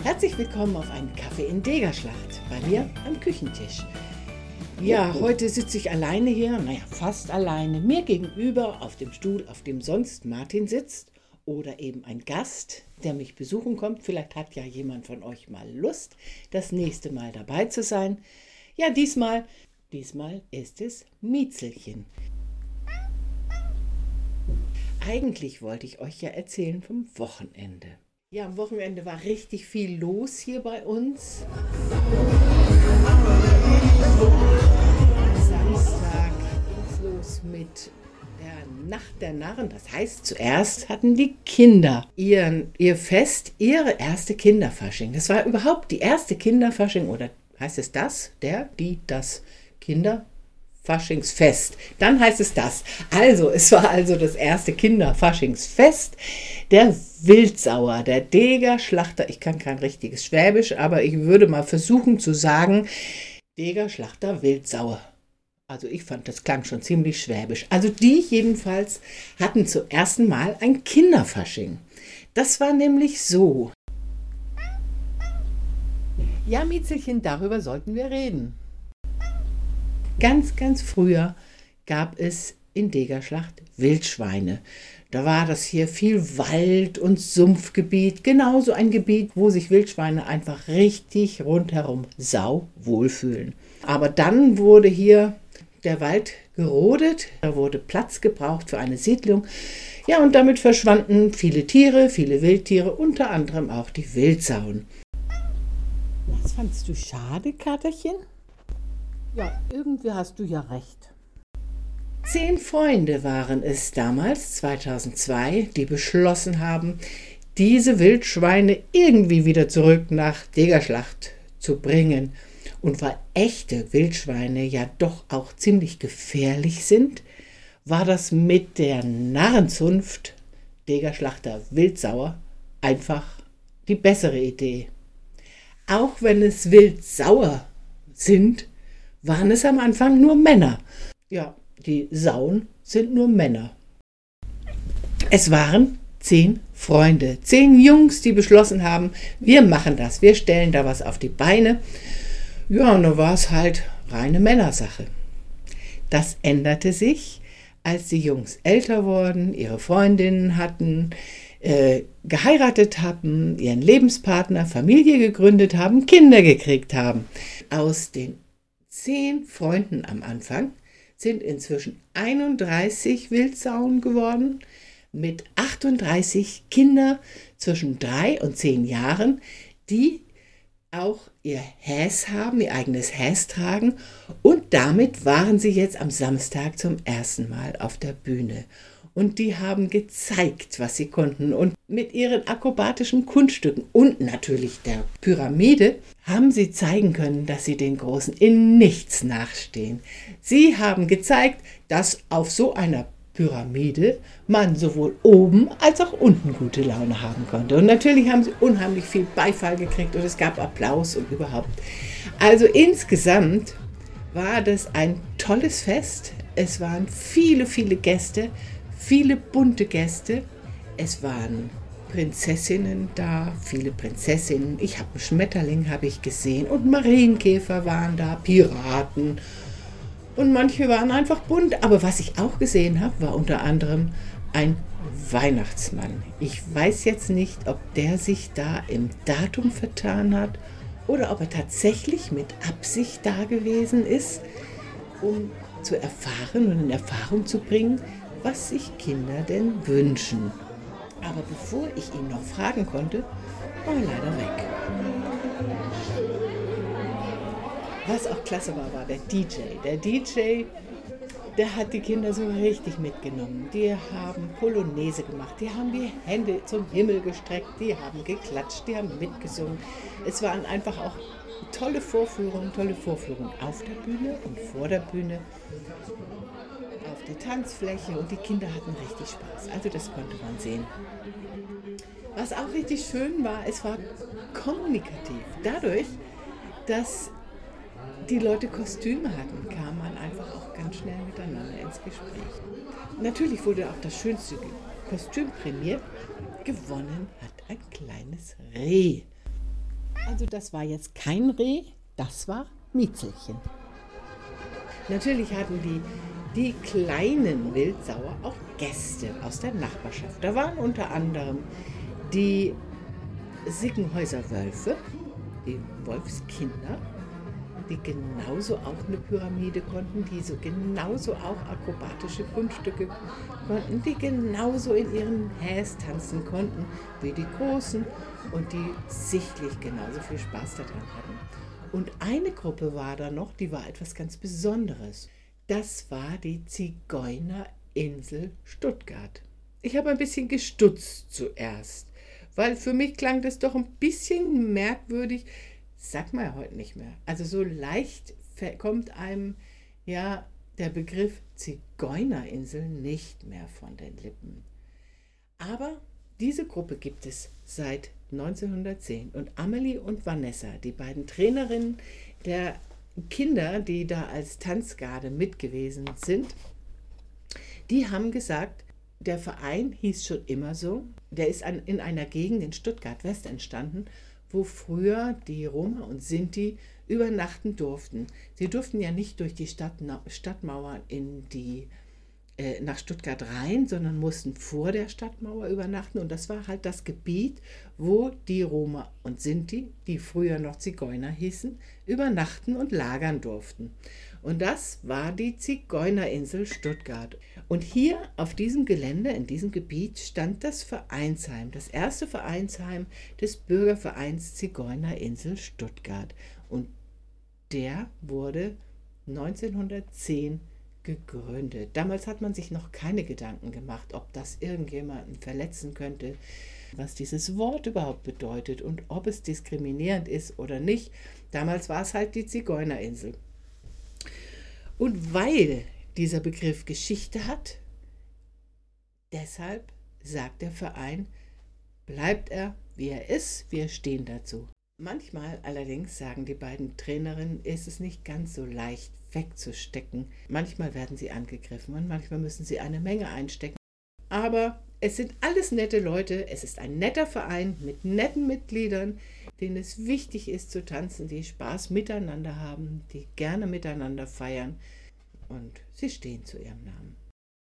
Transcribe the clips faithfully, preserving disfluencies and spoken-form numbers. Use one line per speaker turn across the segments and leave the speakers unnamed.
Herzlich willkommen auf einen Kaffee in Degerschlacht, bei mir am Küchentisch. Ja, heute sitze ich alleine hier, naja, fast alleine, mir gegenüber auf dem Stuhl, auf dem sonst Martin sitzt oder eben ein Gast, der mich besuchen kommt. Vielleicht hat ja jemand von euch mal Lust, das nächste Mal dabei zu sein. Ja, diesmal, diesmal ist es Mietzelchen. Eigentlich wollte ich euch ja erzählen vom Wochenende. Ja, am Wochenende war richtig viel los hier bei uns. Samstag ging es los mit der Nacht der Narren. Das heißt, zuerst hatten die Kinder ihren, ihr Fest, ihre erste Kinderfasching. Das war überhaupt die erste Kinderfasching, oder heißt es das? Der, die, das Kinderfaschingsfest. Dann heißt es das. Also, es war also das erste Kinderfaschingsfest. Der Wildsauer, der Degerschlachter, ich kann kein richtiges Schwäbisch, aber ich würde mal versuchen zu sagen, Degerschlachter Wildsauer. Also ich fand, das klang schon ziemlich schwäbisch. Also die jedenfalls hatten zum ersten Mal ein Kinderfasching. Das war nämlich so. Ja, Mietzelchen, darüber sollten wir reden. Ganz, ganz früher gab es in Degerschlacht Wildschweine. Da war das hier viel Wald- und Sumpfgebiet, genauso ein Gebiet, wo sich Wildschweine einfach richtig rundherum sau wohlfühlen. Aber dann wurde hier der Wald gerodet, da wurde Platz gebraucht für eine Siedlung. Ja, und damit verschwanden viele Tiere, viele Wildtiere, unter anderem auch die Wildsauen. Was fandst du schade, Katerchen? Ja, irgendwie hast du ja recht. Zehn Freunde waren es damals, zweitausendzwei, die beschlossen haben, diese Wildschweine irgendwie wieder zurück nach Degerschlacht zu bringen. Und weil echte Wildschweine ja doch auch ziemlich gefährlich sind, war das mit der Narrenzunft Degerschlachter Wildsauer einfach die bessere Idee. Auch wenn es Wildsauer sind, waren es am Anfang nur Männer. Ja, die Sauen sind nur Männer. Es waren zehn Freunde, zehn Jungs, die beschlossen haben, wir machen das, wir stellen da was auf die Beine. Ja, und dann war es halt reine Männersache. Das änderte sich, als die Jungs älter wurden, ihre Freundinnen hatten, äh, geheiratet haben, ihren Lebenspartner, Familie gegründet haben, Kinder gekriegt haben. Aus den zehn Freunden am Anfang sind inzwischen einunddreißig Wildsauen geworden, mit achtunddreißig Kinder zwischen drei und zehn Jahren, die auch ihr Häs haben, ihr eigenes Häs tragen, und damit waren sie jetzt am Samstag zum ersten Mal auf der Bühne. Und die haben gezeigt, was sie konnten, und mit ihren akrobatischen Kunststücken und natürlich der Pyramide haben sie zeigen können, dass sie den Großen in nichts nachstehen. Sie haben gezeigt, dass auf so einer Pyramide man sowohl oben als auch unten gute Laune haben konnte. Und natürlich haben sie unheimlich viel Beifall gekriegt und es gab Applaus und überhaupt. Also insgesamt war das ein tolles Fest. Es waren viele, viele Gäste, viele bunte Gäste. Es waren Prinzessinnen da, viele Prinzessinnen. Ich habe einen Schmetterling habe ich gesehen und Marienkäfer waren da, Piraten. Und manche waren einfach bunt. Aber was ich auch gesehen habe, war unter anderem ein Weihnachtsmann. Ich weiß jetzt nicht, ob der sich da im Datum vertan hat oder ob er tatsächlich mit Absicht da gewesen ist, um zu erfahren und in Erfahrung zu bringen, was sich Kinder denn wünschen. Aber bevor ich ihn noch fragen konnte, war er leider weg. Was auch klasse war, war der D J. Der D J, der hat die Kinder so richtig mitgenommen. Die haben Polonaise gemacht, die haben die Hände zum Himmel gestreckt, die haben geklatscht, die haben mitgesungen. Es waren einfach auch tolle Vorführungen, tolle Vorführungen auf der Bühne und vor der Bühne, auf der Tanzfläche, und die Kinder hatten richtig Spaß. Also das konnte man sehen. Was auch richtig schön war, es war kommunikativ. Dadurch, dass die Leute Kostüme hatten, kam man einfach auch ganz schnell miteinander ins Gespräch. Natürlich wurde auch das schönste Kostüm prämiert. Gewonnen hat ein kleines Reh. Also das war jetzt kein Reh, das war Miezelchen. Natürlich hatten die, die kleinen Wildsauer auch Gäste aus der Nachbarschaft. Da waren unter anderem die Sickenhäuser Wölfe, die Wolfskinder, die genauso auch eine Pyramide konnten, die so genauso auch akrobatische Kunststücke konnten, die genauso in ihren Häs tanzen konnten wie die Großen und die sichtlich genauso viel Spaß daran hatten. Und eine Gruppe war da noch, die war etwas ganz Besonderes. Das war die Zigeunerinsel Stuttgart. Ich habe ein bisschen gestutzt zuerst, weil für mich klang das doch ein bisschen merkwürdig. Sagt man ja heute nicht mehr. Also so leicht kommt einem ja der Begriff Zigeunerinsel nicht mehr von den Lippen. Aber diese Gruppe gibt es seit neunzehnhundertzehn und Amelie und Vanessa, die beiden Trainerinnen der Kinder, die da als Tanzgarde mit gewesen sind, die haben gesagt, der Verein hieß schon immer so, der ist an, in einer Gegend in Stuttgart-West entstanden, wo früher die Roma und Sinti übernachten durften. Sie durften ja nicht durch die Stadt, Stadtmauer in die äh, nach Stuttgart rein, sondern mussten vor der Stadtmauer übernachten. Und das war halt das Gebiet, wo die Roma und Sinti, die früher noch Zigeuner hießen, übernachten und lagern durften. Und das war die Zigeunerinsel Stuttgart. Und hier auf diesem Gelände, in diesem Gebiet, stand das Vereinsheim, das erste Vereinsheim des Bürgervereins Zigeunerinsel Stuttgart. Und der wurde neunzehnhundertzehn gegründet. Damals hat man sich noch keine Gedanken gemacht, ob das irgendjemanden verletzen könnte, was dieses Wort überhaupt bedeutet und ob es diskriminierend ist oder nicht. Damals war es halt die Zigeunerinsel. Und weil dieser Begriff Geschichte hat, deshalb sagt der Verein, bleibt er, wie er ist, wir stehen dazu. Manchmal allerdings, sagen die beiden Trainerinnen, ist es nicht ganz so leicht wegzustecken. Manchmal werden sie angegriffen und manchmal müssen sie eine Menge einstecken. Aber es sind alles nette Leute, es ist ein netter Verein mit netten Mitgliedern, denen es wichtig ist zu tanzen, die Spaß miteinander haben, die gerne miteinander feiern und sie stehen zu ihrem Namen.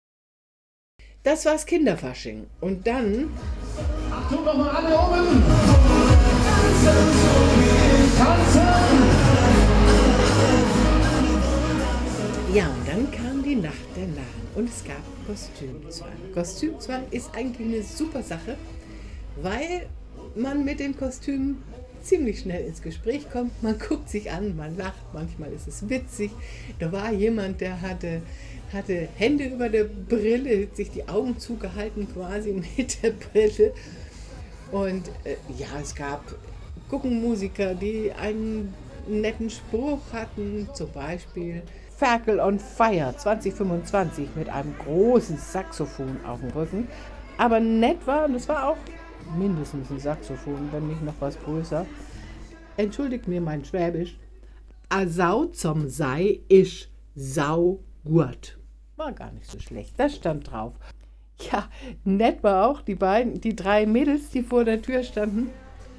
Das war's Kinderfasching und dann...
Achtung nochmal alle oben! Tanzen, so wie tanzen!
Ja, und dann kam die Nacht der Narren und es gab Kostümzwang. Kostümzwang ist eigentlich eine super Sache, weil man mit den Kostümen ziemlich schnell ins Gespräch kommt. Man guckt sich an, man lacht, manchmal ist es witzig. Da war jemand, der hatte, hatte Hände über der Brille, sich die Augen zugehalten quasi mit der Brille. Und äh, ja, es gab Guckenmusiker, die einen netten Spruch hatten, zum Beispiel Ferkel on Fire zwanzig fünfundzwanzig mit einem großen Saxophon auf dem Rücken. Aber nett war, und es war auch mindestens ein Saxophon, wenn nicht noch was größer. Entschuldigt mir mein Schwäbisch. A Sau zum Sei isch sau gut. War gar nicht so schlecht, das stand drauf. Ja, nett war auch die beiden, die drei Mädels, die vor der Tür standen.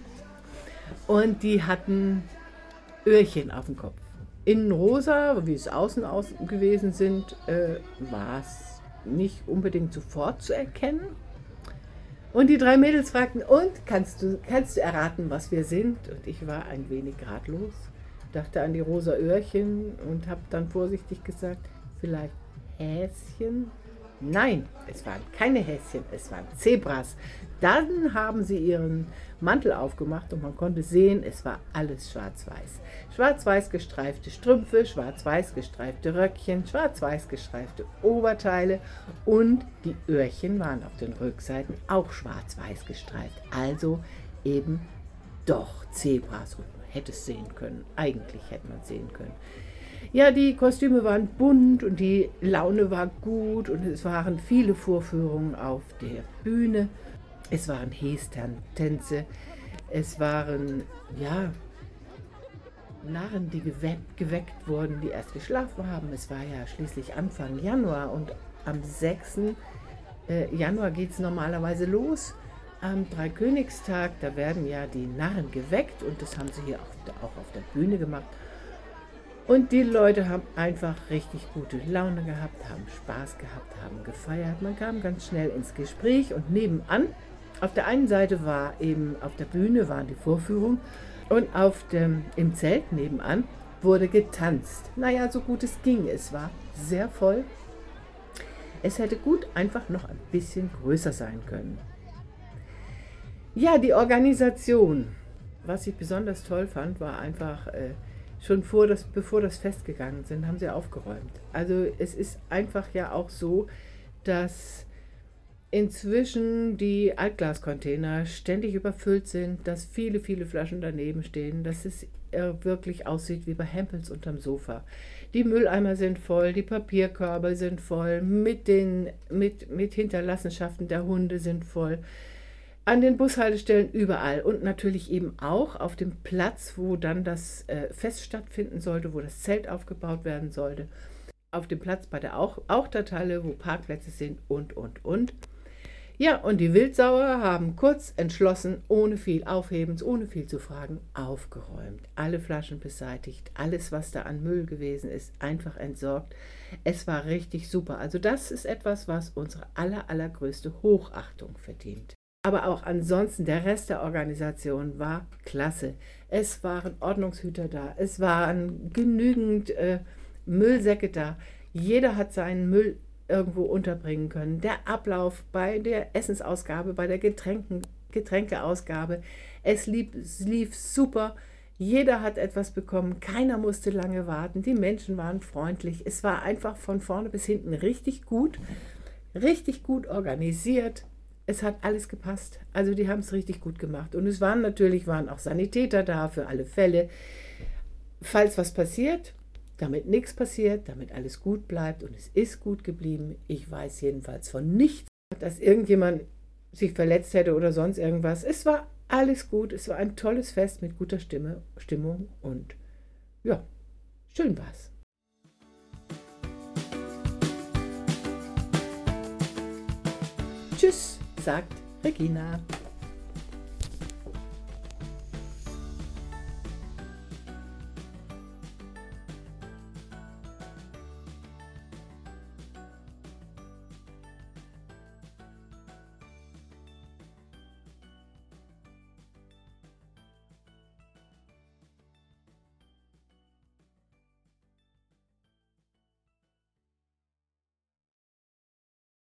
Und die hatten Öhrchen auf dem Kopf. Innen rosa, wie es außen aus gewesen sind, äh, war es nicht unbedingt sofort zu erkennen. Und die drei Mädels fragten, und, kannst du, kannst du erraten, was wir sind? Und ich war ein wenig ratlos, dachte an die rosa Öhrchen und habe dann vorsichtig gesagt, vielleicht Häschen? Nein, es waren keine Häschen, es waren Zebras. Dann haben sie ihren Mantel aufgemacht und man konnte sehen, es war alles schwarz-weiß. Schwarz-weiß gestreifte Strümpfe, schwarz-weiß gestreifte Röckchen, schwarz-weiß gestreifte Oberteile und die Öhrchen waren auf den Rückseiten auch schwarz-weiß gestreift. Also eben doch Zebras und man hätte es sehen können. Eigentlich hätte man es sehen können. Ja, die Kostüme waren bunt und die Laune war gut und es waren viele Vorführungen auf der Bühne. Es waren Hestern-Tänze, es waren, ja, Narren, die geweckt, geweckt wurden, die erst geschlafen haben. Es war ja schließlich Anfang Januar und am sechsten Januar geht es normalerweise los am Dreikönigstag, da werden ja die Narren geweckt und das haben sie hier auch, auch auf der Bühne gemacht. Und die Leute haben einfach richtig gute Laune gehabt, haben Spaß gehabt, haben gefeiert. Man kam ganz schnell ins Gespräch und nebenan, auf der einen Seite war eben, auf der Bühne war die Vorführung und auf dem, im Zelt nebenan wurde getanzt. Naja, so gut es ging, es war sehr voll. Es hätte gut einfach noch ein bisschen größer sein können. Ja, die Organisation, was ich besonders toll fand, war einfach äh, schon vor das, bevor das Fest gegangen sind, haben sie aufgeräumt. Also es ist einfach ja auch so, dass inzwischen die Altglascontainer ständig überfüllt sind, dass viele, viele Flaschen daneben stehen, dass es äh, wirklich aussieht wie bei Hempels unterm Sofa. Die Mülleimer sind voll, die Papierkörbe sind voll, mit den mit, mit Hinterlassenschaften der Hunde sind voll. An den Bushaltestellen überall und natürlich eben auch auf dem Platz, wo dann das äh, Fest stattfinden sollte, wo das Zelt aufgebaut werden sollte. Auf dem Platz bei der Auch Auchtertalle, wo Parkplätze sind und, und, und. Ja, und die Wildsauer haben kurz entschlossen, ohne viel Aufhebens, ohne viel zu fragen, aufgeräumt. Alle Flaschen beseitigt, alles, was da an Müll gewesen ist, einfach entsorgt. Es war richtig super. Also das ist etwas, was unsere aller, allergrößte Hochachtung verdient. Aber auch ansonsten, der Rest der Organisation war klasse. Es waren Ordnungshüter da, es waren genügend äh, Müllsäcke da. Jeder hat seinen Müll irgendwo unterbringen können. Der Ablauf bei der Essensausgabe, bei der Getränken, Getränkeausgabe, es lief, es lief super. Jeder hat etwas bekommen, keiner musste lange warten, die Menschen waren freundlich. Es war einfach von vorne bis hinten richtig gut, richtig gut organisiert. Es hat alles gepasst. Also die haben es richtig gut gemacht. Und es waren natürlich waren auch Sanitäter da für alle Fälle. Falls was passiert, damit nichts passiert, damit alles gut bleibt und es ist gut geblieben. Ich weiß jedenfalls von nichts, dass irgendjemand sich verletzt hätte oder sonst irgendwas. Es war alles gut. Es war ein tolles Fest mit guter Stimme, Stimmung und ja, schön war's. Tschüss, sagt Regina.